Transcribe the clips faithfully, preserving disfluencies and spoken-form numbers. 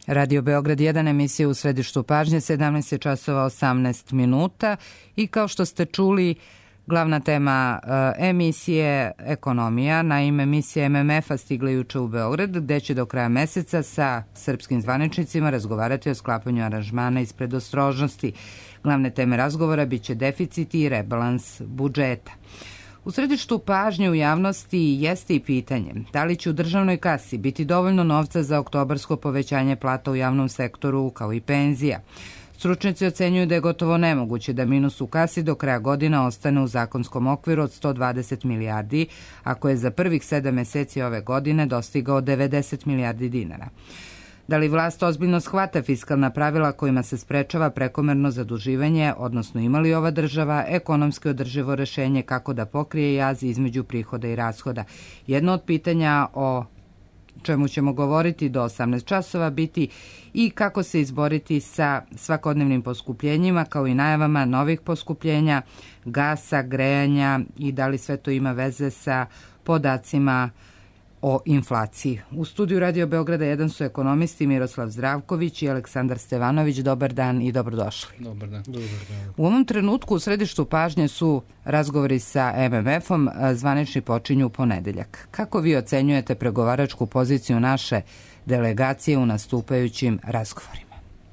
Radio Beograd jedan, emisija u središtu pažnje, sedamnaest je časova osamnaest minuta i kao što ste čuli, glavna tema uh, emisije ekonomija. Naime, misija M M F-a stigla juče u Beograd, gde će do kraja meseca sa srpskim zvaničnicima razgovarati o sklapanju aranžmana iz predostrožnosti. Glavne teme razgovora biće deficit i rebalans budžeta. U središtu pažnje u javnosti jeste i pitanje da li će u državnoj kasi biti dovoljno novca za oktobarsko povećanje plata u javnom sektoru kao i penzija. Stručnjaci ocenjuju da je gotovo nemoguće da minus u kasi do kraja godina ostane u zakonskom okviru od sto dvadeset milijardi, ako je za prvih sedam meseci ove godine dostigao devedeset milijardi dinara. Da li vlast ozbiljno shvata fiskalna pravila kojima se sprečava prekomerno zaduživanje, odnosno ima li ova država ekonomski održivo rešenje kako da pokrije jaz između prihoda i rashoda? Jedno od pitanja o čemu ćemo govoriti do osamnaest časova biti i kako se izboriti sa svakodnevnim poskupljenjima kao i najavama novih poskupljenja gasa, grejanja i da li sve to ima veze sa podacima o inflaciji. U studiju Radio Beograda jedan su ekonomisti Miroslav Zdravković i Aleksandar Stevanović. Dobar dan i dobrodošli. Dobar dan. Dobar dan. U ovom trenutku u središtu pažnje su razgovori sa M M F-om, zvanični počinju u ponedeljak. Kako vi ocenjujete pregovaračku poziciju naše delegacije u nastupajućim razgovorima?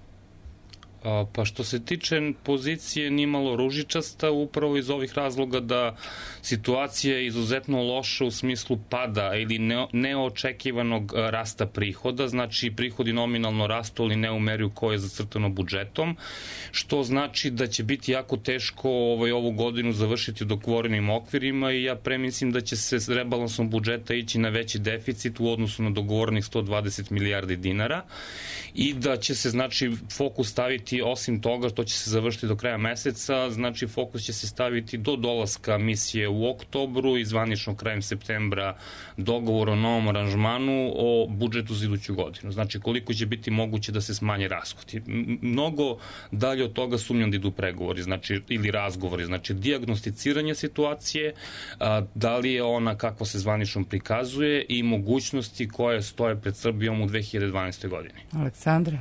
Pa što se tiče pozicije nimalo ružičasta, upravo iz ovih razloga da situacija je izuzetno loša u smislu pada ili ne, neočekivanog rasta prihoda, znači prihodi nominalno rastu, ali ne u meri u kojoj je zacrtano budžetom, što znači da će biti jako teško ovaj, ovu godinu završiti u dogovorenim okvirima i ja premislim da će se s rebalansom budžeta ići na veći deficit u odnosu na dogovorenih sto dvadeset milijardi dinara i da će se znači fokus staviti osim toga što će se završiti do kraja meseca, znači fokus će se staviti do dolaska misije u oktobru i zvanično krajem septembra dogovor o novom aranžmanu o budžetu za iduću godinu. Znači koliko će biti moguće da se smanje rashodi. Mnogo dalje od toga sumnjam da idu pregovori, znači ili razgovori, znači dijagnosticiranje situacije, a, da li je ona kako se zvanično prikazuje i mogućnosti koje stoje pred Srbijom u dve hiljade dvanaestoj godini. Aleksandre?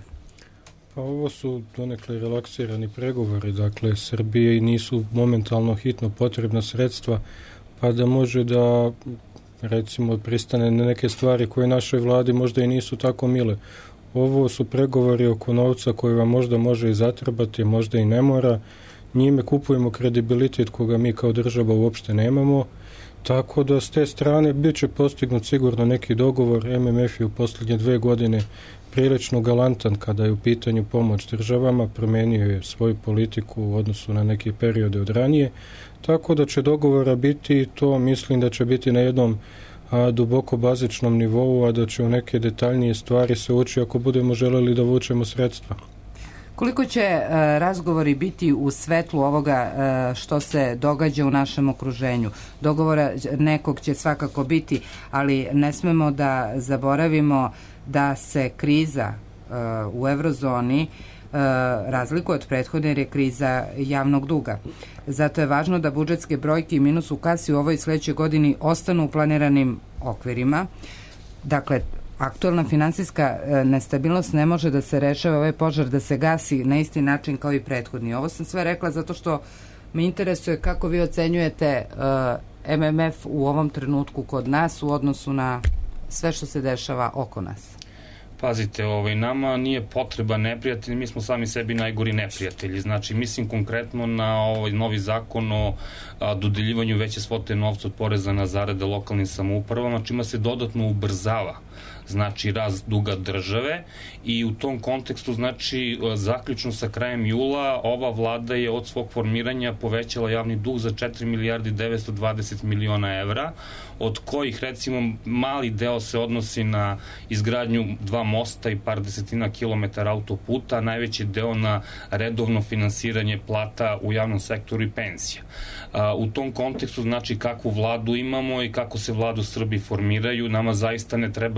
Pa ovo su donekle relaksirani pregovori, dakle Srbije nisu momentalno hitno potrebna sredstva, pa da može da recimo pristane na neke stvari koje našoj vladi možda i nisu tako mile. Ovo su pregovori oko novca koji vam možda može i zatrebati, možda i ne mora. Njime kupujemo kredibilitet koga mi kao država uopšte nemamo, tako da s te strane bit će postignut sigurno neki dogovor. M M F je u posljednje dve godine prilično galantan kada je u pitanju pomoć državama, promenio je svoju politiku u odnosu na neke periode od ranije, tako da će dogovora biti i to mislim da će biti na jednom a, duboko bazičnom nivou, a da će u neke detaljnije stvari se ući ako budemo želeli da vučemo sredstva. Koliko će e, razgovori biti u svetlu ovoga e, što se događa u našem okruženju? Dogovora nekog će svakako biti, ali ne smemo da zaboravimo da se kriza e, u eurozoni e, razlikuje od prethodne jer je kriza javnog duga. Zato je važno da budžetske brojke i minus u kasi u ovoj sledećoj godini ostanu u planiranim okvirima. Dakle, aktualna finansijska nestabilnost ne može da se rešava, ovaj požar da se gasi na isti način kao i prethodni. Ovo sam sve rekla zato što me interesuje kako vi ocenjujete uh, M M F u ovom trenutku kod nas u odnosu na sve što se dešava oko nas. Pazite, ovaj, nama nije potreba neprijatelji, mi smo sami sebi najgori neprijatelji. Znači, mislim konkretno na ovaj novi zakon o a, dodeljivanju veće svote novca od poreza na zarade lokalnim samoupravama, čima se dodatno ubrzava znači rast duga države i u tom kontekstu znači zaključno sa krajem jula ova vlada je od svog formiranja povećala javni dug za četiri milijarde devetsto dvadeset miliona evra, od kojih recimo mali deo se odnosi na izgradnju dva mosta i par desetina kilometara autoputa, a najveći deo na redovno finansiranje plata u javnom sektoru i pensija. U tom kontekstu znači kakvu vladu imamo i kako se vladu Srbiji formiraju, nama zaista ne treba ni svetska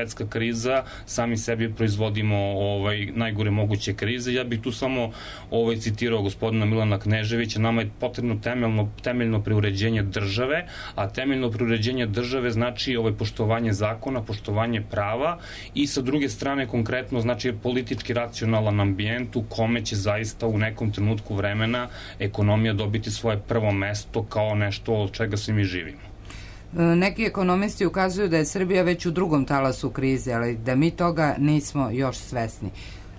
svetska kriza, sami sebi proizvodimo ovaj, najgore moguće krize. Ja bih tu samo ovaj, citirao gospodina Milana Kneževića, nama je potrebno temeljno, temeljno preuređenje države, a temeljno preuređenje države znači ovaj, poštovanje zakona, poštovanje prava i sa druge strane konkretno znači politički racionalan ambijent u kome će zaista u nekom trenutku vremena ekonomija dobiti svoje prvo mesto kao nešto od čega se mi živimo. Neki ekonomisti ukazuju da je Srbija već u drugom talasu krize, ali da mi toga nismo još svesni.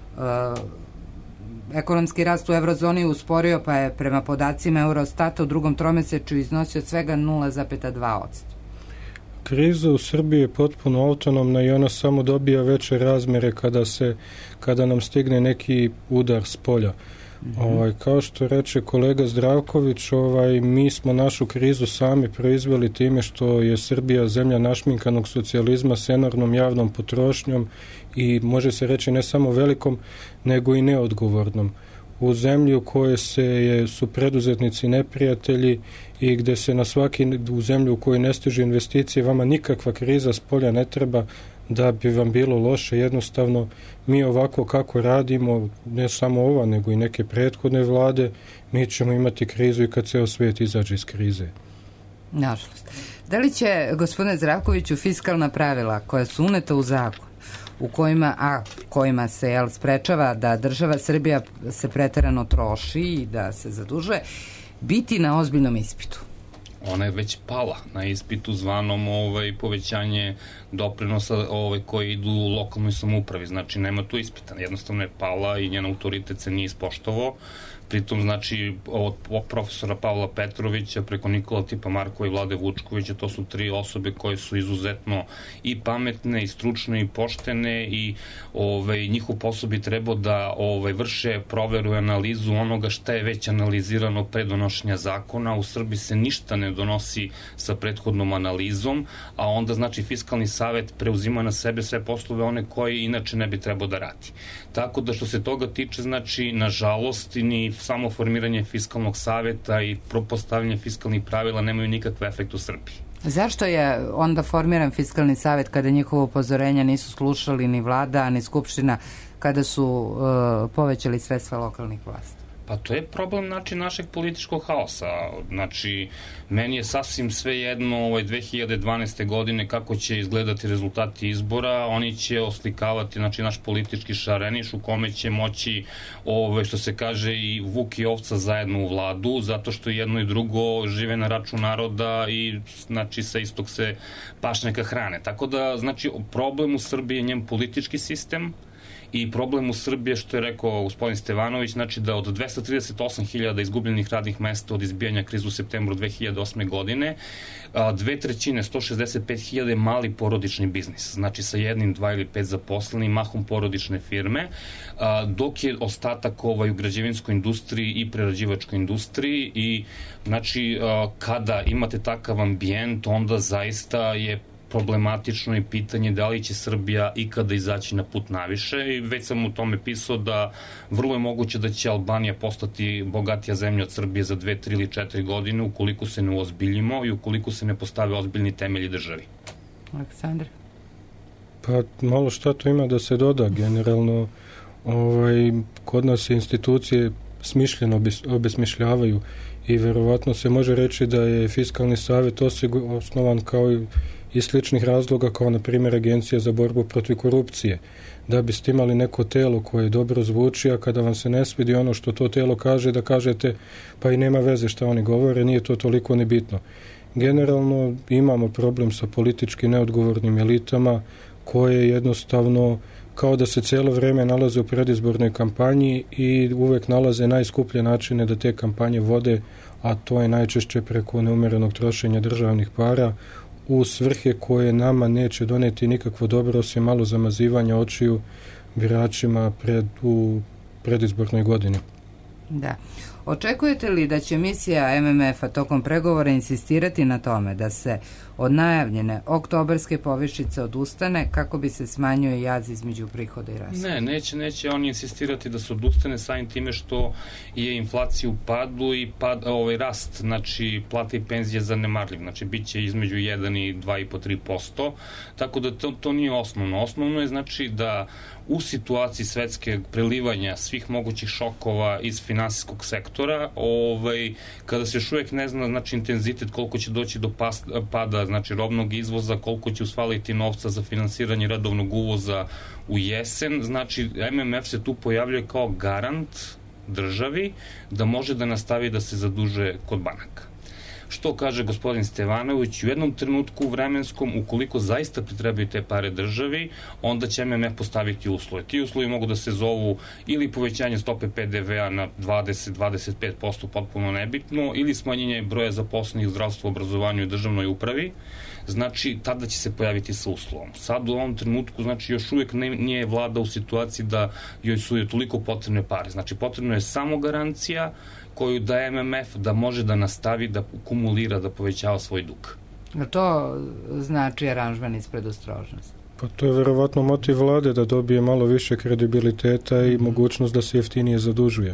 Ekonomski rast u eurozoni usporio, pa je prema podacima Eurostata u drugom tromesečju iznosio svega nula zarez dva posto. Kriza u Srbiji je potpuno autonomna i ona samo dobija veće razmere kada se kada nam stigne neki udar s polja. Mm-hmm. Ovaj, kao što reče kolega Zdravković, ovaj, mi smo našu krizu sami proizveli time što je Srbija zemlja našminkanog socijalizma s enormnom javnom potrošnjom i može se reći ne samo velikom, nego i neodgovornom. U zemlji u kojoj se je, su preduzetnici neprijatelji i gde se na svaki, u zemlju u kojoj ne stižu investicije, vama nikakva kriza s polja ne treba da bi vam bilo loše. Jednostavno, mi ovako kako radimo, ne samo ova, nego i neke prethodne vlade, mi ćemo imati krizu i kad ceo svijet izađe iz krize. Nažalost. Da li će, gospodine Zdravkoviću, fiskalna pravila koja su uneta u zakon, u kojima, a kojima se jel, sprečava da država Srbija se preterano troši i da se zadužuje, biti na ozbiljnom ispitu? Ona je već pala na ispitu zvanom ovaj, povećanje doprinosa ovaj, koji idu u lokalnoj samoupravi. Znači, nema tu ispita. Jednostavno je pala i njen autoritet se nije ispoštovao. Pritom, znači, od profesora Pavla Petrovića preko Nikola Tipa Markova i Vlade Vučkovića, to su tri osobe koje su izuzetno i pametne, i stručne, i poštene i ovaj, njihov posao bi trebao da ovaj, vrše proveru i analizu onoga šta je već analizirano pre donošenja zakona. U Srbiji se ništa ne donosi sa prethodnom analizom, a onda, znači, Fiskalni savet preuzima na sebe sve poslove one koje inače ne bi trebao da radi. Tako da što se toga tiče, znači, nažalost, ni samo formiranje Fiskalnog saveta i postavljanje fiskalnih pravila nemaju nikakve efekte u Srbiji. Zašto je onda formiran Fiskalni savet kada njihovo upozorenja nisu slušali ni vlada, ni skupština kada su uh, povećali sredstva lokalnih vlasti? Pa to je problem, znači, našeg političkog haosa. Znači, meni je sasvim sve jedno ovaj, dve hiljade dvanaeste. godine kako će izgledati rezultati izbora. Oni će oslikavati, znači, naš politički šareniš u kome će moći, ovaj, što se kaže, i vuk i ovca zajedno u vladu, zato što jedno i drugo žive na račun naroda i, znači, sa istog se pašnjaka hrane. Tako da, znači, problem u Srbiji je njen politički sistem, i problem u Srbiji, što je rekao gospodin Stevanović, znači da od dvesta trideset osam hiljada izgubljenih radnih mesta od izbijanja krize u septembru dve hiljade osme. godine, dve trećine, sto šezdeset pet hiljada je mali porodični biznis, znači sa jednim, dva ili pet zaposlenih, mahom porodične firme, dok je ostatak ovaj u građevinskoj industriji i prerađivačkoj industriji i znači kada imate takav ambijent, onda zaista je problematično i pitanje da li će Srbija ikada izaći na put naviše i već sam u tome pisao da vrlo je moguće da će Albanija postati bogatija zemlja od Srbije za dve, tri ili četiri godine ukoliko se ne uozbiljimo i ukoliko se ne postave ozbiljni temelji državi. Aleksandar? Pa malo šta to ima da se doda. Generalno ovaj, kod nas se institucije smišljeno obesmišljavaju i verovatno se može reći da je Fiskalni savet osnovan kao i iz sličnih razloga kao na primjer Agencija za borbu protiv korupcije, da biste imali neko telo koje dobro zvuči, a kada vam se ne svidi ono što to telo kaže, da kažete pa i nema veze šta oni govore, nije to toliko nebitno. Generalno imamo problem sa politički neodgovornim elitama koje jednostavno kao da se cijelo vreme nalaze u predizbornoj kampanji i uvek nalaze najskuplje načine da te kampanje vode, a to je najčešće preko neumerenog trošenja državnih para u svrhe koje nama neće doneti nikakvo dobro, osim malo zamazivanja očiju biračima pred, u predizbornoj godini. Da. Očekujete li da će misija M M F-a tokom pregovora insistirati na tome da se od najavljene oktobarske povišice odustane kako bi se smanjio jaz između prihoda i rashoda? Ne, neće, neće oni insistirati da se odustane samim time što je inflacija u padu i pad, ovaj rast, znači plate i penzije zanemarljiv, znači bit će između jedan i dva i po tri posto, tako da to, to nije osnovno. Osnovno je znači da u situaciji svetske prelivanja svih mogućih šokova iz finansijskog sektora, ovaj, kada se još uvijek ne zna znači intenzitet koliko će doći do pas, pada znači robnog izvoza, koliko će usvaliti novca za finansiranje redovnog uvoza u jesen, znači M M F se tu pojavljuje kao garant državi da može da nastavi da se zaduže kod banaka. Što kaže gospodin Stevanović, u jednom trenutku vremenskom, ukoliko zaista pritrebaju te pare državi, onda će M M F postaviti uslove. Ti uslovi mogu da se zovu ili povećanje stope P D V-a na dvadeset do dvadeset pet posto, potpuno nebitno, ili smanjenje broja zaposlenih u zdravstvu, obrazovanju i državnoj upravi. Znači, tada će se pojaviti sa uslovom. Sad u ovom trenutku, znači, još uvijek ne, nije vlada u situaciji da joj su joj toliko potrebne pare. Znači, potrebno je samo garancija koju daje M M F da može da nastavi da kumulira, da povećava svoj dug. To znači aranžman iz predostrožnosti? Pa to je verovatno motiv vlade da dobije malo više kredibiliteta i mogućnost da se jeftinije zadužuje.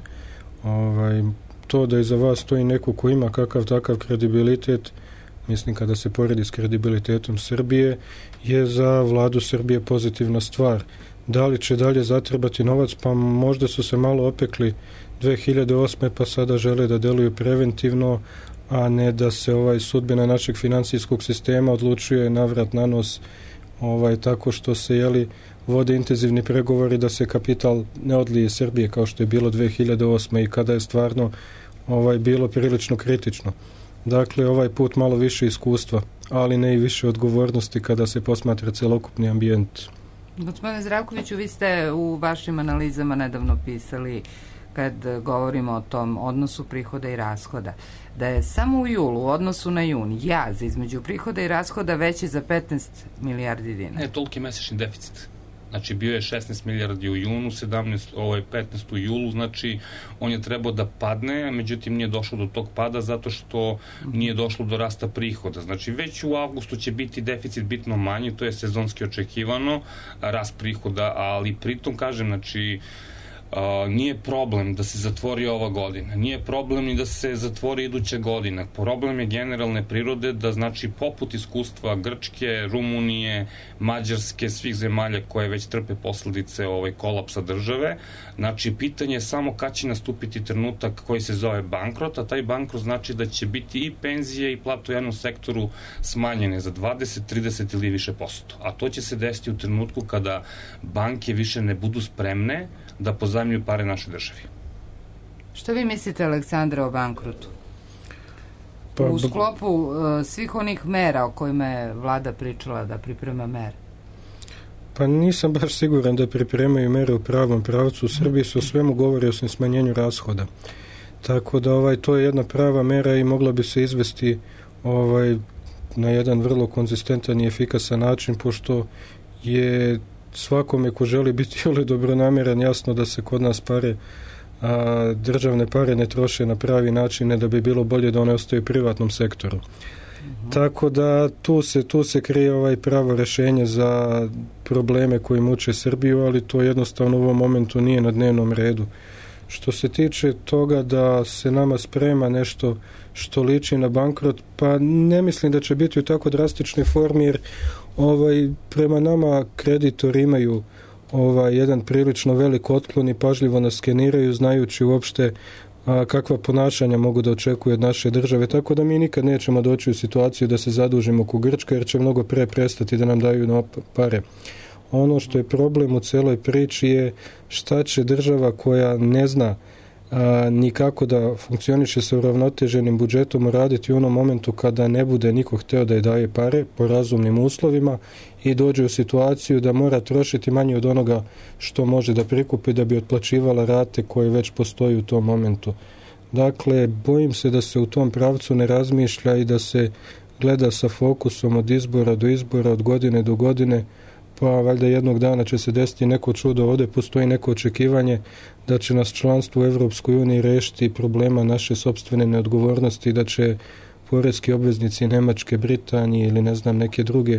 Ovaj, to da iza vas stoji neko ko ima kakav takav kredibilitet, mislim kada se poredi s kredibilitetom Srbije, je za vladu Srbije pozitivna stvar. Da li će dalje zatrebati novac? Pa možda su se malo opekli dve hiljade osme pa sada žele da deluju preventivno, a ne da se ovaj sudbina našeg finansijskog sistema odlučuje navrat na nos ovaj, tako što se jeli, vode intenzivni pregovori da se kapital ne odlije iz Srbije kao što je bilo dve hiljade osme i kada je stvarno ovaj, bilo prilično kritično. Dakle, ovaj put malo više iskustva, ali ne i više odgovornosti kada se posmatra celokupni ambijent. Gospodine Zdravkoviću, vi ste u vašim analizama nedavno pisali, kad govorimo o tom odnosu prihoda i rashoda, da je samo u julu u odnosu na jun jaz između prihoda i rashoda veći za petnaest milijardi dinara. Ne, toliki mesečni deficit. Znači, bio je šesnaest milijardi u junu, sedamnaest, ovo je petnaest u julu, znači, on je trebao da padne, međutim, nije došlo do tog pada zato što nije došlo do rasta prihoda. Znači, već u avgustu će biti deficit bitno manji, to je sezonski očekivano, rast prihoda, ali pritom, kažem, znači, Uh, nije problem da se zatvori ova godina, nije problem ni da se zatvori iduća godina. Problem je generalne prirode da, znači, poput iskustva Grčke, Rumunije, Mađarske, svih zemalja koje već trpe posledice ovaj kolapsa države, znači, pitanje je samo kad će nastupiti trenutak koji se zove bankrot, a taj bankrot znači da će biti i penzije i plate u jednom sektoru smanjene za dvadeset, trideset ili više posto. A to će se desiti u trenutku kada banke više ne budu spremne da pozajmljuju pare našoj državi. Što vi mislite, Aleksandre, o bankrotu? Pa, u sklopu uh, svih onih mera o kojima je vlada pričala da priprema mere? Pa nisam baš siguran da pripremaju mere u pravom pravcu. U Srbiji se o svemu govori osim smanjenju rashoda. Tako da ovaj, to je jedna prava mera i mogla bi se izvesti ovaj, na jedan vrlo konzistentan i efikasan način, pošto je svakome ko želi biti ili dobronameran jasno da se kod nas pare, a državne pare ne troše na pravi način, ne da bi bilo bolje da one ostaju u privatnom sektoru. Uh-huh. Tako da tu se, tu se krije ovaj pravo rešenje za probleme koji muče Srbiju, ali to jednostavno u ovom momentu nije na dnevnom redu. Što se tiče toga da se nama sprema nešto što liči na bankrot, pa ne mislim da će biti u tako drastičnoj formi, jer ovaj, prema nama kreditori imaju ovaj, jedan prilično velik otklon i pažljivo nas skeniraju, znajući uopšte a, kakva ponašanja mogu da očekuju od naše države, tako da mi nikad nećemo doći u situaciju da se zadužimo ko Grčka, jer će mnogo pre prestati da nam daju na pare. Ono što je problem u celoj priči je šta će država koja ne zna a, nikako da funkcioniše sa uravnoteženim budžetom raditi u onom momentu kada ne bude niko hteo da je daje pare po razumnim uslovima i dođe u situaciju da mora trošiti manje od onoga što može da prikupi da bi otplaćivala rate koje već postoji u tom momentu. Dakle, bojim se da se u tom pravcu ne razmišlja i da se gleda sa fokusom od izbora do izbora, od godine do godine, pa valjda jednog dana će se desiti neko čudo. Ovde postoji neko očekivanje da će nas članstvo u Evropskoj uniji rešiti problema naše sopstvene neodgovornosti, da će poreski obveznici Nemačke, Britanije ili ne znam neke druge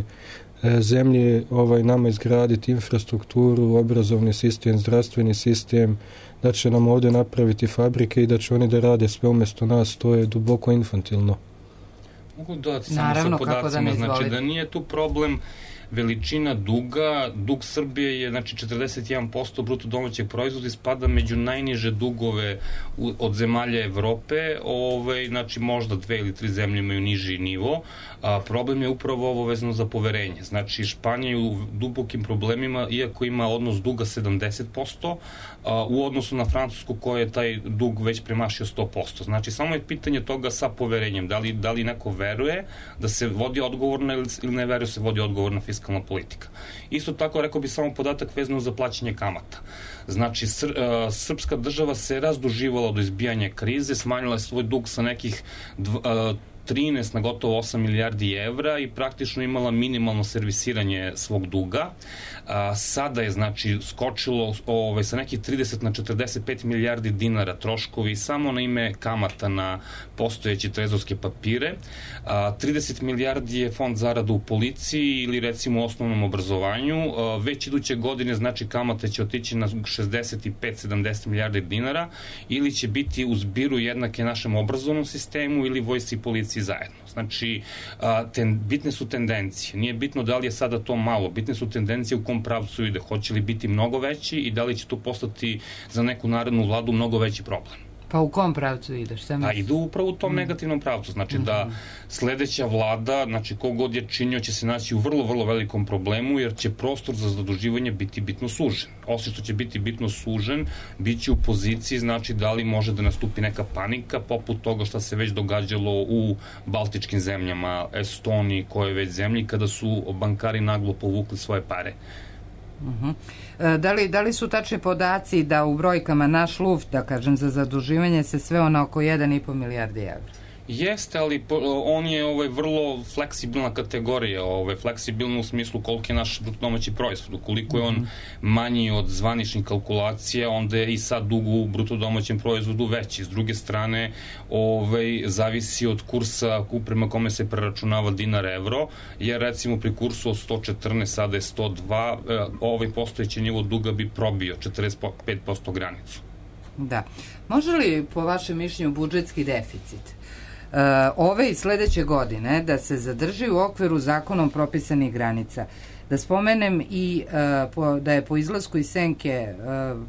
zemlje ovaj, nama izgraditi infrastrukturu, obrazovni sistem, zdravstveni sistem, da će nam ovde napraviti fabrike i da će oni da rade sve umjesto nas. To je duboko infantilno. Mogu dodati samo sa podacima, da znači da nije tu problem veličina duga. Dug Srbije je znači četrdeset jedan posto bruto domaćeg proizvoda i spada među najniže dugove od zemalja Evrope. Ove, znači možda dve ili tri zemlje imaju niži nivo. A problem je upravo ovo vezano za poverenje. Znači Španija je u dubokim problemima, iako ima odnos duga sedamdeset posto, a, u odnosu na Francusku koja je taj dug već premašio sto posto. Znači samo je pitanje toga sa poverenjem. Da li, da li neko veruje da se vodi odgovorna ili ne veruje se vodi odgovorna fiskalna politika. Isto tako rekao bi samo podatak vezano za plaćanje kamata. Znači sr, uh, srpska država se razduživala do izbijanja krize, smanjila je svoj dug sa nekih dv, uh, trinaest na gotovo osam milijardi evra i praktično imala minimalno servisiranje svog duga. A, sada je znači skočilo ovaj, sa nekih trideset na četrdeset pet milijardi dinara troškovi samo na ime kamata na postojeće trezorske papire. A, trideset milijardi je fond zarada u policiji ili recimo u osnovnom obrazovanju. A, već iduće godine znači kamate će otići na šezdeset pet do sedamdeset milijardi dinara ili će biti u zbiru jednake našem obrazovnom sistemu ili vojsci i policiji zajedno. Znači, a, ten, bitne su tendencije. Nije bitno da li je sada to malo. Bitne su tendencije u kom pravcu ide. Hoće li biti mnogo veći i da li će to postati za neku narednu vladu mnogo veći problem. Pa u kom pravcu ideš? Pa idu upravo u tom mm. negativnom pravcu. Znači mm-hmm. da sledeća vlada, znači kogod je činio, će se naći u vrlo, vrlo velikom problemu, jer će prostor za zaduživanje biti bitno sužen. Osim što će biti bitno sužen, bit će u poziciji, znači da li može da nastupi neka panika, poput toga što se već događalo u baltičkim zemljama, Estoniji, koje već zemlji, kada su bankari naglo povukli svoje pare. Uh-huh. Da li, da li su tačni podaci da u brojkama naš luft, da kažem, za zaduživanje se sveo na oko jedan i po milijardi evra? Jeste, ali on je ovaj, vrlo fleksibilna kategorija, ovaj, fleksibilna u smislu koliko je naš brutodomaći proizvod. Ukoliko je on manji od zvaničnih kalkulacija, onda je i sad dug u brutodomaćem proizvodu veći. S druge strane, ovaj, zavisi od kursa prema kome se preračunava dinar-evro, jer recimo pri kursu od sto četrnaest, sada je sto dva, ovaj postojeći nivo duga bi probio četrdeset pet posto granicu. Da. Može li, po vašem mišljenju, budžetski deficit Uh, ove i sledeće godine da se zadrži u okviru zakonom propisanih granica? Da spomenem i uh, po, da je po izlasku iz senke, uh,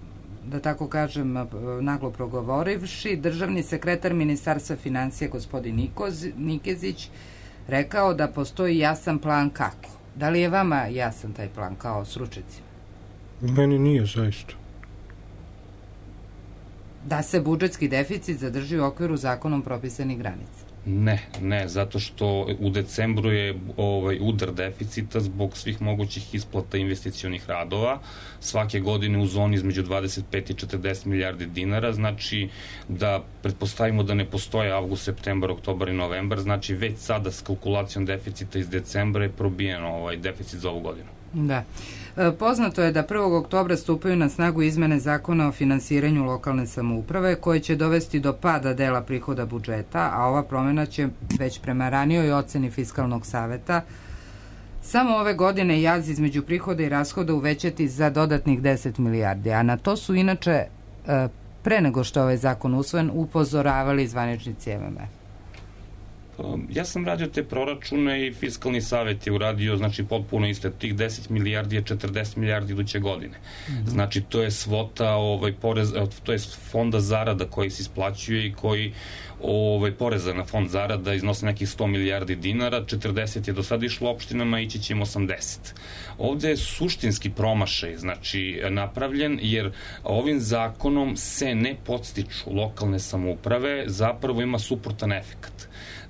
da tako kažem, uh, naglo progovorivši, državni sekretar Ministarstva financija gospodin Nikoz, Nikezić rekao da postoji jasan plan kako. Da li je vama jasan taj plan kao stručnjacima? Meni nije zaista. Da se budžetski deficit zadrži u okviru zakonom propisanih granica? Ne, ne, zato što u decembru je ovaj udar deficita zbog svih mogućih isplata investicionih radova, svake godine u zoni između dvadeset pet i četrdeset milijardi dinara, znači da pretpostavimo da ne postoje avgust, septembar, oktobar i novembar, znači već sada s kalkulacijom deficita iz decembra je probijeno ovaj deficit za ovu godinu. Da. Poznato je da prvog oktobra stupaju na snagu izmene zakona o finansiranju lokalne samouprave koje će dovesti do pada dela prihoda budžeta, a ova promjena će već prema ranijoj oceni Fiskalnog saveta samo ove godine jaz između prihoda i rashoda uvećati za dodatnih deset milijardi, a na to su inače pre nego što je ovaj zakon usvojen upozoravali zvaničnici M M F. Ja sam radio te proračune i Fiskalni savet je uradio, znači potpuno iste, tih deset milijardi je četrdeset milijardi iduće godine. Mm-hmm. Znači to je svota, ovaj, porez, to je fonda zarada koji se isplaćuje i koji ovaj, poreza na fond zarada iznose nekih sto milijardi dinara, četrdeset je do sada išlo opštinama, ići će im osamdeset. Ovde je suštinski promašaj, znači, napravljen, jer ovim zakonom se ne podstiču lokalne samouprave, zapravo ima suprotan efekat.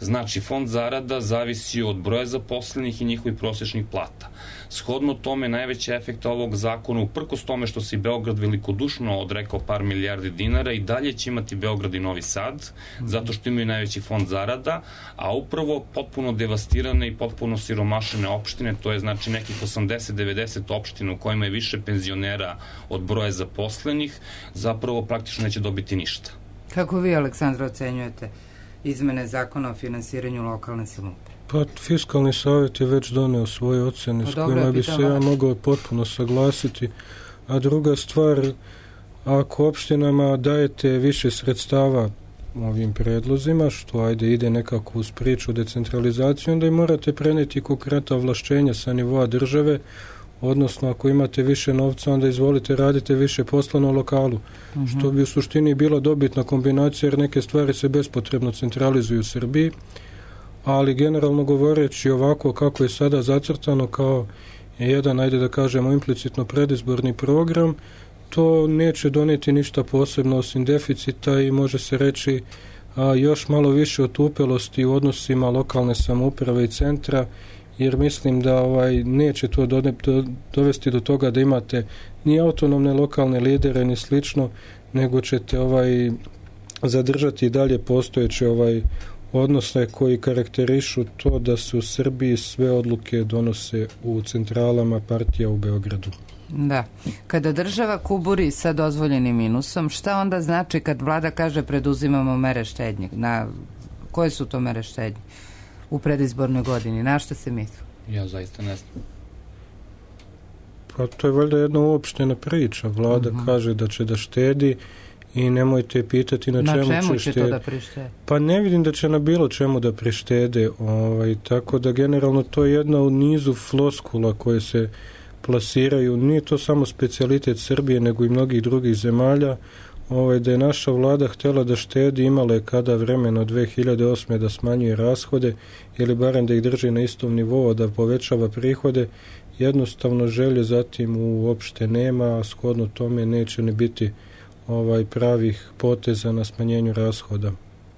Znači, fond zarada zavisi od broja zaposlenih i njihovih prosječnih plata. Shodno tome, najveći efekt ovog zakona, uprkos tome što se i Beograd velikodušno odrekao par milijardi dinara, i dalje će imati Beograd i Novi Sad, zato što imaju najveći fond zarada, a upravo potpuno devastirane i potpuno siromašene opštine, to je znači nekih osamdeset do devedeset opština u kojima je više penzionera od broja zaposlenih, zapravo praktično neće dobiti ništa. Kako vi, Aleksandra, ocenjujete izmene zakona o finansiranju lokalne samouprave? Pa, Fiskalni savjet je već doneo svoje ocene s kojima bi se ja mogao potpuno saglasiti. A druga stvar, ako opštinama dajete više sredstava ovim predlozima, što ajde ide nekako uz priču decentralizaciju, onda i morate preneti konkretna ovlašćenja sa nivoa države, odnosno ako imate više novca, onda izvolite, radite više posla na lokalu, uh-huh. što bi u suštini bila dobitna kombinacija, jer neke stvari se bespotrebno centralizuju u Srbiji, ali generalno govoreći ovako kako je sada zacrtano kao jedan, ajde da kažemo, implicitno predizborni program, to neće doneti ništa posebno osim deficita i može se reći a, još malo više otupelosti u odnosima lokalne samouprave i centra, jer mislim da ovaj neće to do, do, dovesti do toga da imate ni autonomne lokalne lidere ni slično, nego ćete ovaj zadržati dalje postojeće ovaj odnose koji karakterišu to da se u Srbiji sve odluke donose u centralama partija u Beogradu. Da. Kada država kuburi sa dozvoljenim minusom, šta onda znači kad vlada kaže preduzimamo mere štednje? Na koje su to mere štednje u predizbornoj godini? Na šta se misli? Ja zaista ne znam. Pa to je valjda jedna uopštena priča. Vlada uh-huh. kaže da će da štedi i nemojte pitati na, na čemu, čemu će, će štedi. to da prištede. Pa ne vidim da će na bilo čemu da prištede. Ovaj, tako da generalno to je jedna u nizu floskula koje se plasiraju. Nije to samo specijalitet Srbije, nego i mnogih drugih zemalja. Ovaj, da je naša vlada htjela da štedi, imala je kada vremena od dve hiljade osme da smanjuje rashode ili barem da ih drži na istom nivou, da povećava prihode. Jednostavno želje zatim uopšte nema, a shodno tome neće ne biti ovaj pravih poteza na smanjenju rashoda.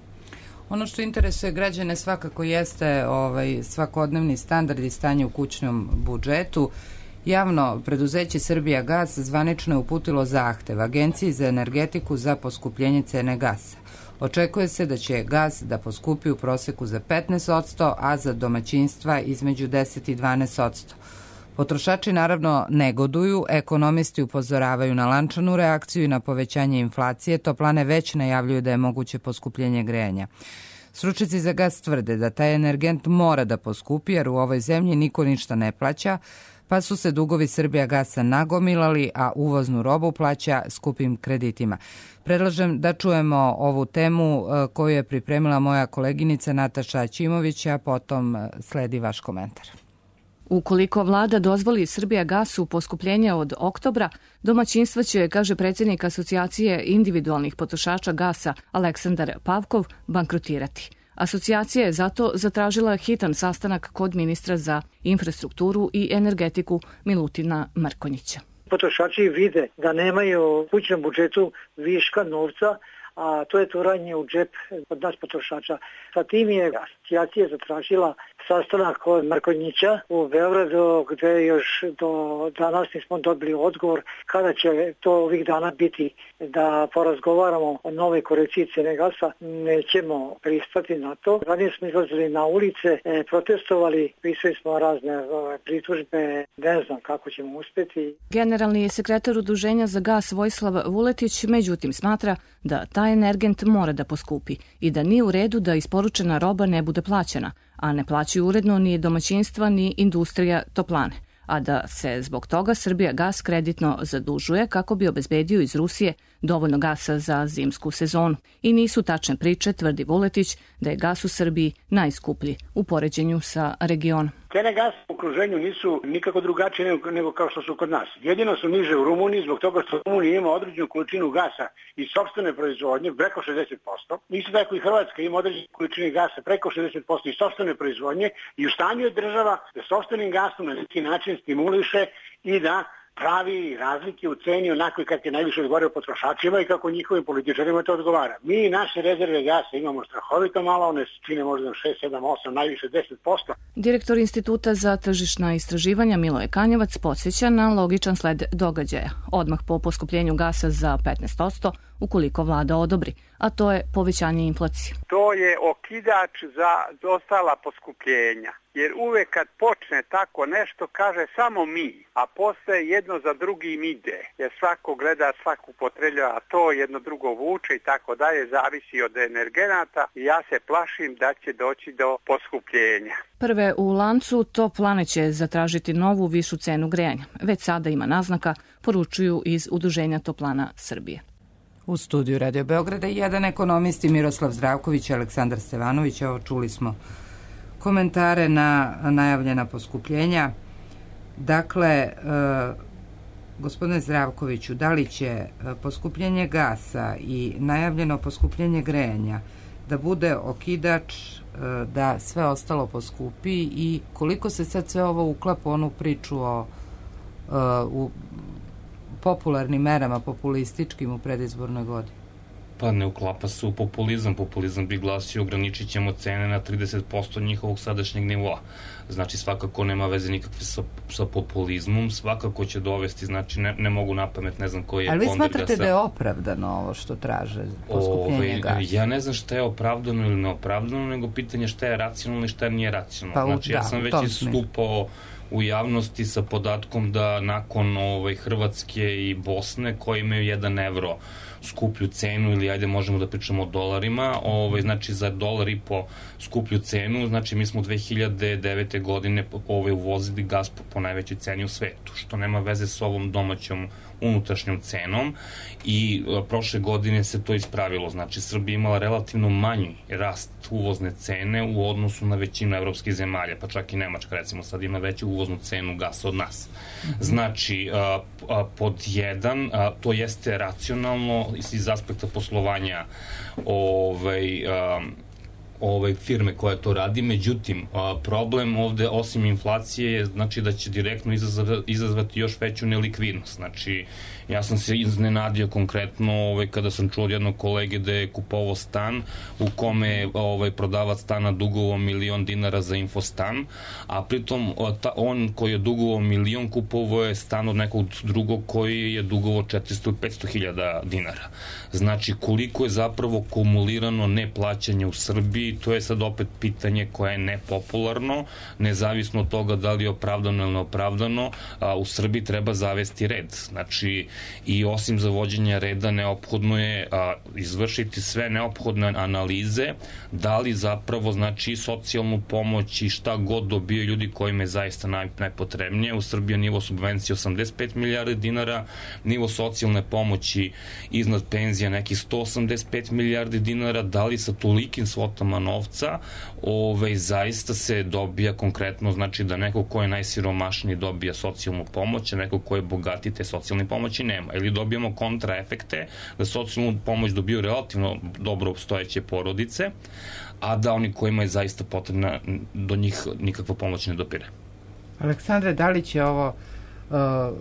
Ono što interesuje građane svakako jeste ovaj svakodnevni standard i stanje u kućnom budžetu. Javno preduzeće Srbijagas zvanično je uputilo zahtev Agenciji za energetiku za poskupljenje cene gasa. Očekuje se da će gas da poskupi u proseku za petnaest posto, a za domaćinstva između deset i dvanaest posto. Potrošači naravno negoduju, ekonomisti upozoravaju na lančanu reakciju i na povećanje inflacije, toplane već najavljuju da je moguće poskupljenje grejanja. Stručnjaci za gas tvrde da taj energent mora da poskupi jer u ovoj zemlji niko ništa ne plaća, pa su se dugovi Srbijagasa nagomilali, a uvoznu robu plaća skupim kreditima. Predlažem da čujemo ovu temu koju je pripremila moja koleginica Nataša Ćimović, a potom sledi vaš komentar. Ukoliko vlada dozvoli Srbijagasu poskupljenje od oktobra, domaćinstva će, kaže predsjednik Asocijacije individualnih potrošača gasa Aleksandar Pavkov, bankrotirati. Asocijacija je zato zatražila hitan sastanak kod ministra za infrastrukturu i energetiku Milutina Mrkonjića. Potrošači vide da nemaju u kućnom budžetu viška novca, a to je turanje u džep od nas potrošača. Sa tim je asocijacija zatražila sastanak kod Mrkonjića u Beogradu, gde još do danas nismo dobili odgovor kada će to ovih dana biti da porazgovaramo o nove korekciji cene gasa. Nećemo pristati na to. Ranije smo izlazili na ulice, protestovali, pisali smo razne pritužbe, ne znam kako ćemo uspjeti. Generalni sekretar Udruženja za gas Vojislav Vuletić međutim smatra da taj energent mora da poskupi i da nije u redu da isporučena roba ne bude plaćena, a ne plaćaju uredno ni domaćinstva ni industrija toplane, a da se zbog toga Srbijagas kreditno zadužuje kako bi obezbedio iz Rusije dovoljno gasa za zimsku sezonu. I nisu tačne priče, tvrdi Vuletić, da je gas u Srbiji najskuplji u poređenju sa regionom. Cene gasa u okruženju nisu nikako drugačije nego, nego kao što su kod nas. Jedino su niže u Rumuniji zbog toga što Rumunija ima određenu količinu gasa iz sopstvene proizvodnje preko šezdeset posto. Isto tako i Hrvatska ima određenu količinu gasa preko šezdeset posto iz sopstvene proizvodnje i u stanju je država da sopstvenim gasom na neki način stimuliše i da pravi razlike u ceni onako kako je najviše odgovarao potrošačima i kako njihovim političarima to odgovara. Mi naše rezerve gasa imamo strahovito malo, one čine možda šest, sedam, osam, najviše deset posto. Direktor Instituta za tržišna istraživanja Miloje Kanjevac podsjeća na logičan sled događaja. Odmah po poskupljenju gasa za petnaest posto ukoliko vlada odobri, a to je povećanje inflacije. To je okidač za ostala poskupljenja. Jer uvek kad počne tako nešto kaže samo mi, a posle jedno za drugim ide. Jer svako gleda, svako upotrebljava, to jedno drugo vuče i tako dalje, zavisi od energenata i ja se plašim da će doći do poskupljenja. Prve u lancu Toplane će zatražiti novu višu cenu grejanja. Već sada ima naznaka, poručuju iz Udruženja Toplana Srbije. U studiju Radio Beograda jedan ekonomisti Miroslav Zdravković i Aleksandar Stevanović. Evo, čuli smo komentare na najavljena poskupljenja. Dakle, e, gospodine Zdravkoviću, da li će poskupljenje gasa i najavljeno poskupljenje grejanja da bude okidač e, da sve ostalo poskupi i koliko se sad sve ovo uklapa onu priču o e, u popularnim merama, populističkim u predizbornoj godini? Pa ne uklapa se u populizam. Populizam bi glasio ograničit ćemo cene na trideset posto njihovog sadašnjeg nivoa. Znači svakako nema veze nikakve sa, sa populizmom, svakako će dovesti, znači ne, ne mogu napamet, ne znam koji je ponder gasa. Ali vi smatrate sa... da je opravdano ovo što traže poskupljenje gasa? Ja ne znam šta je opravdano ili neopravdano, nego pitanje šta je racionalno i šta nije racionalno. Pa, znači da, ja sam već istupao u javnosti sa podatkom da nakon ovaj, Hrvatske i Bosne koji imaju jedan evro skuplju cenu ili ajde možemo da pričamo o dolarima, ovaj, znači za dolar i po skuplju cenu, znači mi smo dve hiljade devete godine ovaj, uvozili gas po, po najvećoj ceni u svetu, što nema veze s ovom domaćom unutrašnjom cenom i a, prošle godine se to ispravilo, znači Srbija imala relativno manji rast uvozne cene u odnosu na većinu evropskih zemalja, pa čak i Nemačka recimo sad ima veću uvoznu cenu gasa od nas. Znači, a, a, pod jedan, a, to jeste racionalno iz aspekta poslovanja ovaj, a, ove firme koja to radi, međutim problem ovde osim inflacije je znači da će direktno izazvati još veću nelikvidnost. Znači ja sam se iznenadio konkretno ovaj, kada sam čuo od jednog kolege da je kupovao stan u kome ovaj, prodavac stana dugovao milion dinara za infostan, a pritom ta, on koji je dugovao milion kupovao je stan od nekog drugog koji je dugovao četiristo do petsto hiljada dinara. Znači koliko je zapravo kumulirano neplaćanje u Srbiji, to je sad opet pitanje koje je nepopularno, nezavisno od toga da li je opravdano ili neopravdano, a, u Srbiji treba zavesti red. Znači, i osim zavođenja reda neophodno je a, izvršiti sve neophodne analize, da li zapravo, znači, socijalnu pomoć i šta god dobiju ljudi kojima je zaista naj, najpotrebnije. U Srbiji je nivo subvencije osamdeset pet milijardi dinara, nivo socijalne pomoći iznad penzija nekih sto osamdeset pet milijardi dinara, da li sa tolikim svotama novca ove, zaista se dobija konkretno, znači da neko ko je najsiromašniji dobija socijalnu pomoć, a neko ko je bogati te socijalne pomoći nema. Ili dobijamo kontraefekte da socijalnu pomoć dobiju relativno dobro obstojeće porodice, a da oni kojima je zaista potrebna do njih nikakva pomoć ne dopire. Aleksandre, da li će ovo uh,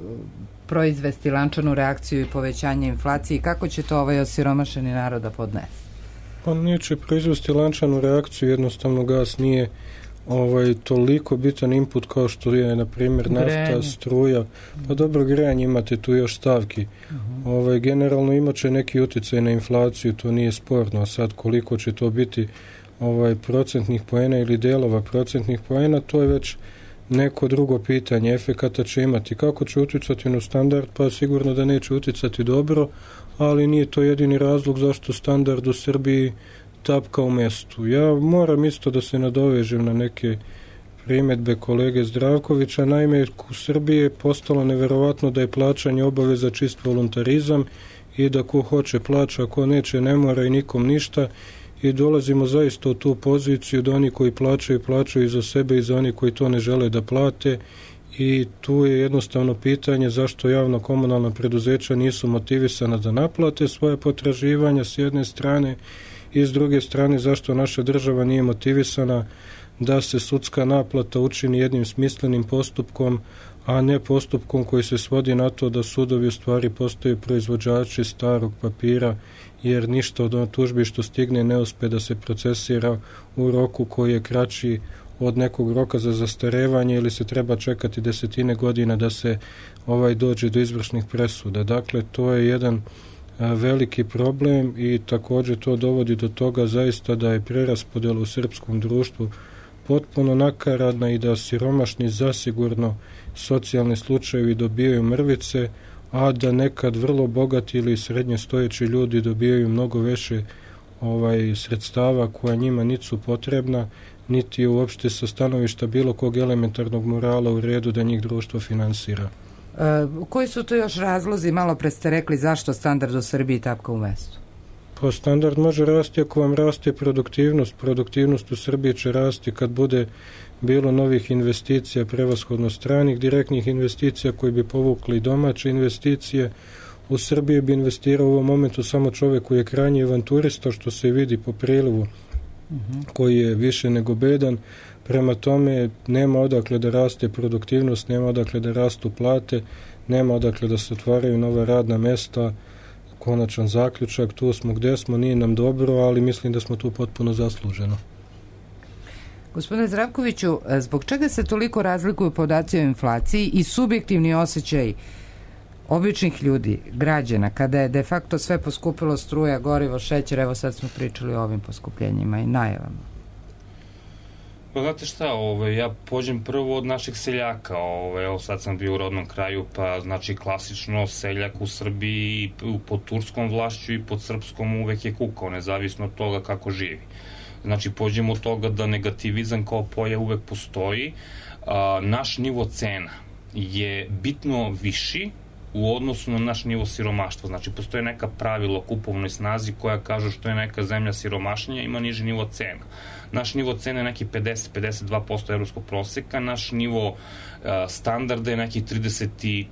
proizvesti lančanu reakciju i povećanje inflacije i kako će to ovaj osiromašeni narod da podnese? Pa neće proizvesti lančanu reakciju, jednostavno gas nije ovaj, toliko bitan input kao što je, na primjer, nafta, struja. Pa dobro, grejanje imate tu još stavki. Uh-huh. Ovaj, generalno imaće neki uticaj na inflaciju, to nije sporno, a sad koliko će to biti ovaj, procentnih poena ili delova procentnih poena, to je već neko drugo pitanje. Efekata će imati. Kako će uticati na standard? Pa sigurno da neće uticati dobro, ali nije to jedini razlog zašto standard u Srbiji tapka u mestu. Ja moram isto da se nadovežem na neke primedbe kolege Zdravkovića. Naime, u Srbiji je postalo neverovatno da je plaćanje obaveza čist voluntarizam i da ko hoće plaća, ko neće ne mora i nikom ništa, i dolazimo zaista u tu poziciju da oni koji plaćaju, plaćaju i za sebe i za oni koji to ne žele da plate, i tu je jednostavno pitanje zašto javno komunalna preduzeća nisu motivisana da naplate svoje potraživanja s jedne strane i s druge strane zašto naša država nije motivisana da se sudska naplata učini jednim smislenim postupkom, a ne postupkom koji se svodi na to da sudovi u stvari postaju proizvođači starog papira, jer ništa od tužbi što stigne ne uspe da se procesira u roku koji je kraći od nekog roka za zastarevanje ili se treba čekati desetine godina da se ovaj dođe do izvršnih presuda. Dakle, to je jedan a, veliki problem i također to dovodi do toga zaista da je preraspodjela u srpskom društvu potpuno nakaradna i da siromašni zasigurno socijalni slučajevi dobijaju mrvice, a da nekad vrlo bogati ili srednje stojeći ljudi dobijaju mnogo više ovaj sredstava koja njima niti su potrebna, niti je uopšte sa stanovišta bilo kog elementarnog morala u redu da njih društvo finansira. E, koji su to još razlozi, malo pre ste rekli zašto standard u Srbiji tapka u mestu? Pa standard može rasti ako vam raste produktivnost. Produktivnost u Srbiji će rasti kad bude bilo novih investicija, prevashodno stranih direktnih investicija koji bi povukli domaće investicije. U Srbiji bi investirao u ovom momentu samo čovjek koji je krajnji avanturista, što se vidi po prilivu koji je više nego bedan. Prema tome nema odakle da raste produktivnost, nema odakle da rastu plate, nema odakle da se otvaraju nova radna mesta. Konačan zaključak, tu smo gde smo, nije nam dobro, ali mislim da smo tu potpuno zasluženo. Gospodine Zdravkoviću, zbog čega se toliko razlikuju podaci o inflaciji i subjektivni osjećaj običnih ljudi, građana, kada je de facto sve poskupilo, struja, gorivo, šećer, evo sad smo pričali o ovim poskupljenjima i najavama? Pa znate šta, ove, ja pođem prvo od naših seljaka, ove, evo sad sam bio u rodnom kraju, pa znači klasično seljak u Srbiji pod turskom vlašću i pod srpskom uvek je kukao, nezavisno od toga kako živi. Znači pođemo od toga da negativizam kao pojav uvek postoji, a, naš nivo cena je bitno viši u odnosu na naš nivo siromaštva. Znači, postoje neka pravila o kupovnoj snazi koja kažu što je neka zemlja siromašnija, ima niži nivo cena. Naš nivo cena je neki pedeset do pedeset dva posto evropskog proseka, naš nivo uh, standarda je neki trideset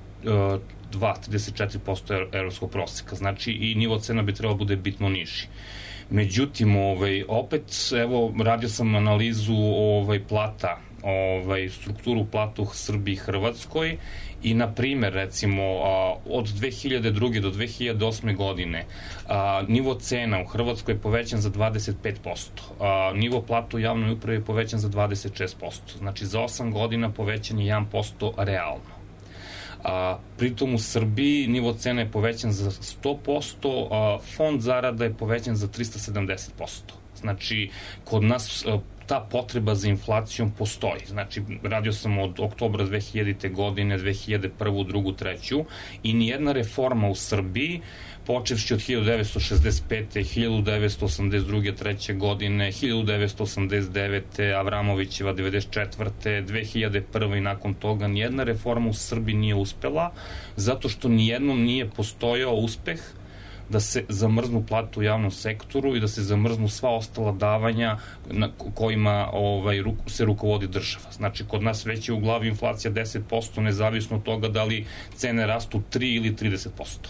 dva do trideset četiri posto evropskog proseka. Znači, i nivo cena bi trebalo bude bitno niži. Međutim, ovaj, opet, evo, radio sam analizu ovaj, plata, ovaj, strukturu plata u Srbiji i Hrvatskoj i, na primer, recimo, od dve hiljade druge do dve hiljade osme godine nivo cena u Hrvatskoj je povećan za dvadeset pet posto. Nivo plata u javnoj upravi je povećan za dvadeset šest posto. Znači, za osam godina povećan je jedan posto realno. A, pritom u Srbiji nivo cena je povećan za sto posto, a fond zarada je povećan za trista sedamdeset posto. Znači, kod nas a, ta potreba za inflacijom postoji. Znači, radio sam od oktobra dve hiljadite godine, dve hiljade prvu, drugu, treću i nijedna reforma u Srbiji, počevši od hiljadu devetsto šezdeset pete, hiljadu devetsto osamdeset druge, treće godine, hiljadu devetsto osamdeset devete, Avramovićeva devedeset četvrte, dve hiljade prve i nakon toga, nijedna reforma u Srbiji nije uspela, zato što nijednom nije postojao uspeh da se zamrznu plate u javnom sektoru i da se zamrznu sva ostala davanja na kojima ovaj, se rukovodi država. Znači, kod nas već je u glavi inflacija deset posto, nezavisno od toga da li cene rastu tri ili trideset posto.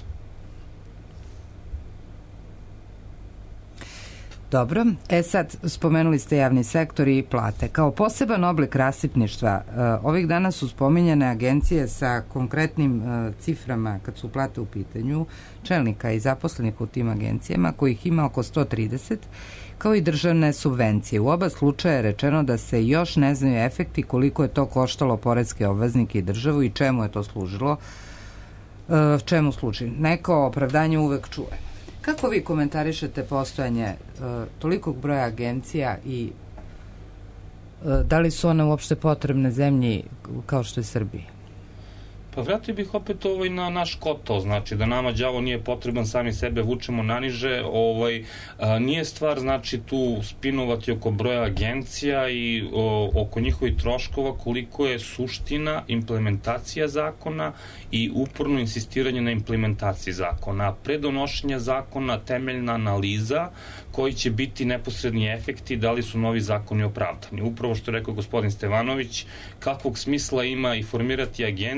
Dobro, e sad spomenuli ste javni sektor i plate. Kao poseban oblik rasipništva, ovih dana su spominjane agencije sa konkretnim ciframa kad su plate u pitanju, čelnika i zaposlenih u tim agencijama, kojih ima oko sto trideset, kao i državne subvencije. U oba slučaja je rečeno da se još ne znaju efekti koliko je to koštalo poreske obveznike i državu i čemu je to služilo, čemu služi. Neko opravdanje uvek čuje. Kako vi komentarišete postojanje uh, tolikog broja agencija i uh, da li su one uopšte potrebne zemlji kao što je Srbija? Pa vratio bih opet ovaj na naš kotao, znači da nama đavo nije potreban, sami sebe vučemo naniže, ovaj, a, nije stvar znači tu spinovati oko broja agencija i o, oko njihovih troškova, koliko je suština implementacija zakona i uporno insistiranje na implementaciji zakona. Pre donošenja zakona temeljna analiza koji će biti neposredni efekti, da li su novi zakoni opravdani. Upravo što je rekao gospodin Stevanović, kakvog smisla ima i formirati agencije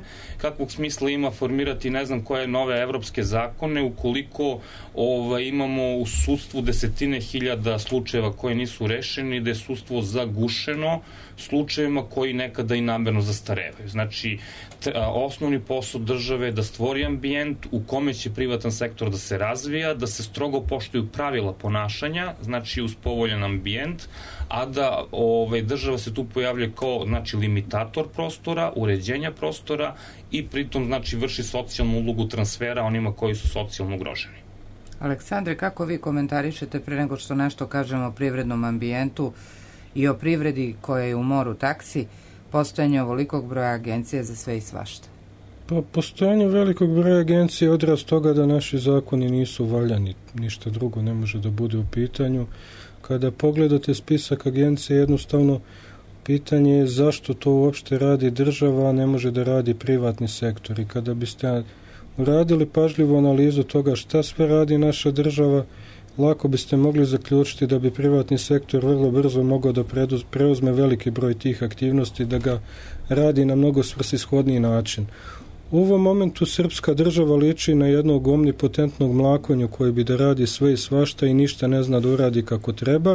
kakvog smisla ima formirati ne znam koje nove evropske zakone ukoliko ovaj, imamo u sudstvu desetine hiljada slučajeva koje nisu rešeni, da je sudstvo zagušeno slučajevima koji nekada i namerno zastarevaju. Znači, osnovni posao države je da stvori ambijent u kome će privatan sektor da se razvija, da se strogo poštuju pravila ponašanja, znači uz povoljan ambijent, a da ovaj, država se tu pojavlja kao znači, limitator prostora, uređenja prostora i pritom znači, vrši socijalnu ulogu transfera onima koji su socijalno ugroženi. Aleksandre, kako vi komentarišete pre nego što nešto kažemo o privrednom ambijentu i o privredi koja je u moru taksi, postojanje ovolikog broja agencija za sve i svašta? Pa postojanje velikog broja agencija je odraz toga da naši zakoni nisu valjani, ništa drugo ne može da bude u pitanju. Kada pogledate spisak agencija, jednostavno pitanje je zašto to uopšte radi država, a ne može da radi privatni sektor. I kada biste uradili pažljivu analizu toga šta sve radi naša država, lako biste mogli zaključiti da bi privatni sektor vrlo brzo mogao da preuzme veliki broj tih aktivnosti, da ga radi na mnogo svrsishodniji način. U ovom momentu srpska država liči na jednog omnipotentnog mlakonja koji bi da radi sve i svašta i ništa ne zna da uradi kako treba.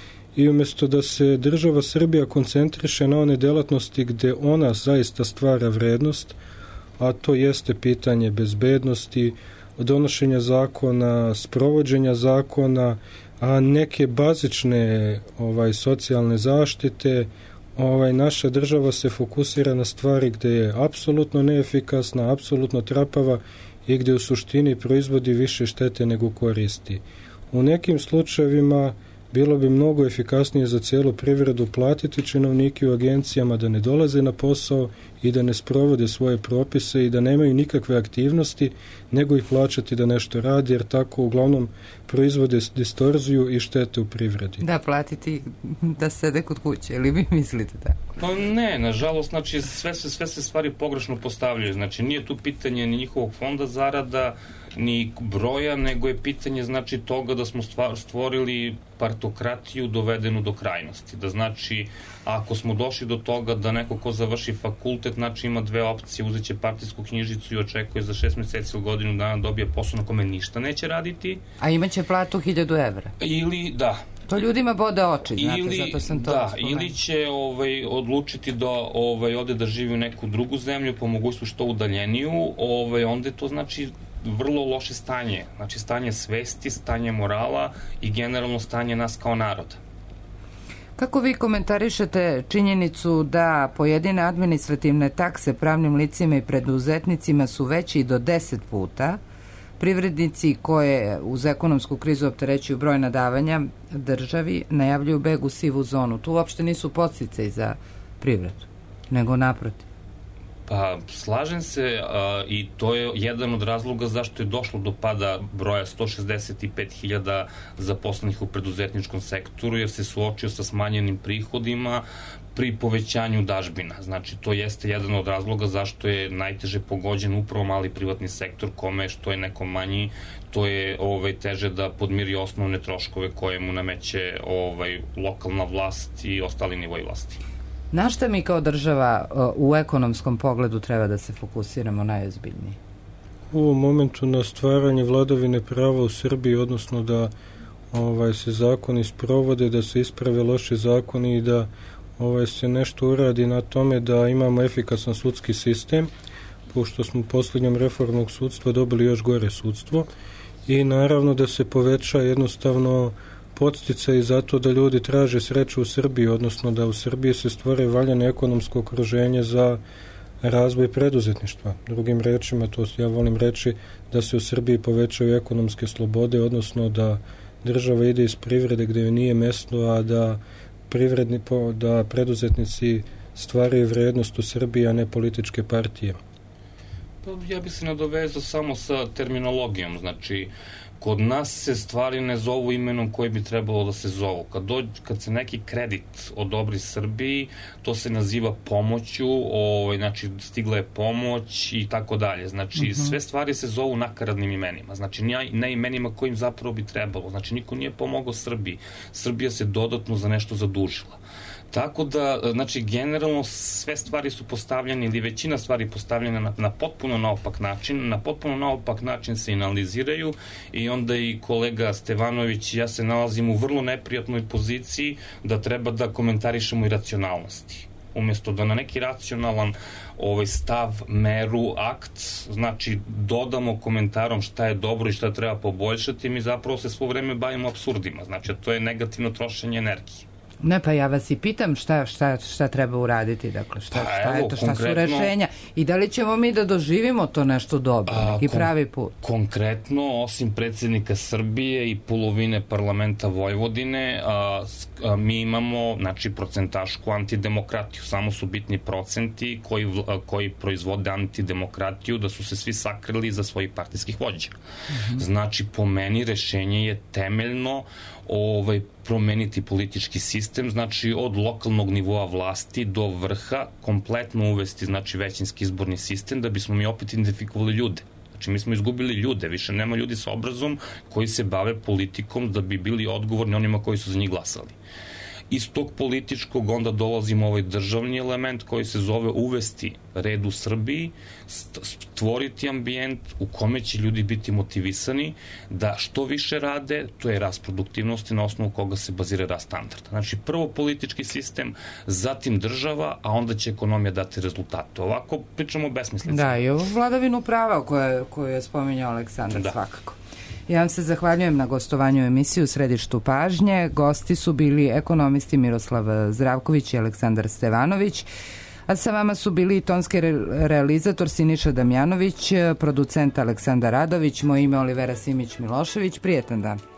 I umjesto da se država Srbija koncentriše na one delatnosti gde ona zaista stvara vrednost, a to jeste pitanje bezbednosti, donošenja zakona, sprovođenja zakona, a neke bazične ovaj, socijalne zaštite, ovaj, naša država se fokusira na stvari gde je apsolutno neefikasna, apsolutno trapava i gde u suštini proizvodi više štete nego koristi. U nekim slučajevima bilo bi mnogo efikasnije za cijelu privredu platiti činovnike u agencijama da ne dolaze na posao i da ne sprovode svoje propise i da nemaju nikakve aktivnosti, nego ih plaćati da nešto radi, jer tako uglavnom proizvode distorziju i štete u privredi. Da, platiti da sede kod kuće, ili vi mislite tako? Pa ne, nažalost, znači sve se, sve se stvari pogrešno postavljaju. Znači nije tu pitanje ni njihovog fonda zarada, ni broja, nego je pitanje znači toga da smo stvorili partokratiju dovedenu do krajnosti. Da znači, ako smo došli do toga da neko ko završi fakultet, znači ima dve opcije, uzet će partijsku knjižicu i očekuje za šest meseci ili godinu dana dobije posao na kome ništa neće raditi. A imaće platu hiljadu evra. Ili, da. To ljudima bode oči, znate, ili, zato sam to da, spomenuo. ili će ovaj, odlučiti da ovaj, ode da živi u neku drugu zemlju, po mogućstvu što udaljeniju, ovaj, onda je to znači vrlo loše stanje. Znači stanje svesti, stanje morala i generalno stanje nas kao naroda. Kako vi komentarišete činjenicu da pojedine administrativne takse pravnim licima i preduzetnicima su veći do deset puta, privrednici koje uz ekonomsku krizu opterećuju brojna davanja državi najavljuju beg u sivu zonu? Tu uopšte nisu podsticaji za privredu, nego naprotiv. Pa, slažem se a, i to je jedan od razloga zašto je došlo do pada broja sto šezdeset pet hiljada zaposlenih u preduzetničkom sektoru, jer se suočio sa smanjenim prihodima pri povećanju dažbina. Znači, to jeste jedan od razloga zašto je najteže pogođen upravo mali privatni sektor, kome što je neko manji, to je ovaj, teže da podmiri osnovne troškove koje mu nameće ovaj, lokalna vlast i ostali nivoji vlasti. Na šta mi kao država u ekonomskom pogledu treba da se fokusiramo najozbiljnije? U ovom momentu na stvaranje vladavine prava u Srbiji, odnosno da ovaj, se zakoni sprovode, da se isprave loši zakoni i da ovaj, se nešto uradi na tome da imamo efikasan sudski sistem, pošto smo u poslednjom reformnog sudstva dobili još gore sudstvo, i naravno da se poveća jednostavno podsticaj za to da ljudi traže sreću u Srbiji, odnosno da u Srbiji se stvore valjano ekonomsko okruženje za razvoj preduzetništva. Drugim rečima, to ja volim reći, da se u Srbiji povećaju ekonomske slobode, odnosno da država ide iz privrede gde joj nije mesto, a da, privredni, da preduzetnici stvaraju vrednost u Srbiji, a ne političke partije. Pa ja bih se nadovezao samo sa terminologijom, znači kod nas se stvari ne zovu imenom koje bi trebalo da se zovu. Kad, dođe, kad se neki kredit odobri Srbiji, to se naziva pomoću, ovaj, znači stigla je pomoć i tako dalje. Znači uh-huh. sve stvari se zovu nakaradnim imenima, znači ne imenima kojim zapravo bi trebalo. Znači niko nije pomogao Srbiji. Srbija se dodatno za nešto zadužila. Tako da, znači, generalno sve stvari su postavljene ili većina stvari postavljena na, na potpuno naopak način, na potpuno naopak način se analiziraju i onda i kolega Stevanović i ja se nalazimo u vrlo neprijatnoj poziciji da treba da komentarišemo i racionalnosti. Umjesto da na neki racionalan ovaj stav, meru, akt, znači dodamo komentarom šta je dobro i šta treba poboljšati, mi zapravo se svo vreme bavimo apsurdima, znači to je negativno trošenje energije. Ne, pa ja vas i pitam šta, šta, šta treba uraditi, dakle, šta, pa, šta, evo, je to, šta konkretno, su rešenja i da li ćemo mi da doživimo to nešto dobro, a, neki kon, pravi put? Konkretno, osim predsjednika Srbije i polovine parlamenta Vojvodine, a, a, mi imamo, znači, procentašku antidemokratiju, samo su bitni procenti koji, a, koji proizvode antidemokratiju, da su se svi sakrili za svojih partijskih vođa. Mm-hmm. Znači, po meni rešenje je temeljno ovaj, promeniti politički sistem, znači od lokalnog nivoa vlasti do vrha, kompletno uvesti, znači, većinski izborni sistem, da bismo mi opet identifikovali ljude. Znači, mi smo izgubili ljude, više nema ljudi sa obrazom koji se bave politikom da bi bili odgovorni onima koji su za njih glasali. Iz tog političkog onda dolazimo ovaj državni element koji se zove uvesti red u Srbiji, stvoriti ambijent u kome će ljudi biti motivisani da što više rade, to je rast produktivnosti na osnovu koga se bazira rast standarda. Znači, prvo politički sistem, zatim država, a onda će ekonomija dati rezultate. Ovako pričamo o besmislicama. Da, i ovo vladavinu prava koje, koje je spominjao Aleksandar, da. Svakako. Ja vam se zahvaljujem na gostovanju u emisiju u Središtu pažnje. Gosti su bili ekonomisti Miroslav Zdravković i Aleksandar Stevanović, a sa vama su bili i tonski realizator Siniša Damjanović, producent Aleksandar Radović, moje ime Olivera Simić Milošević. Prijetan dan.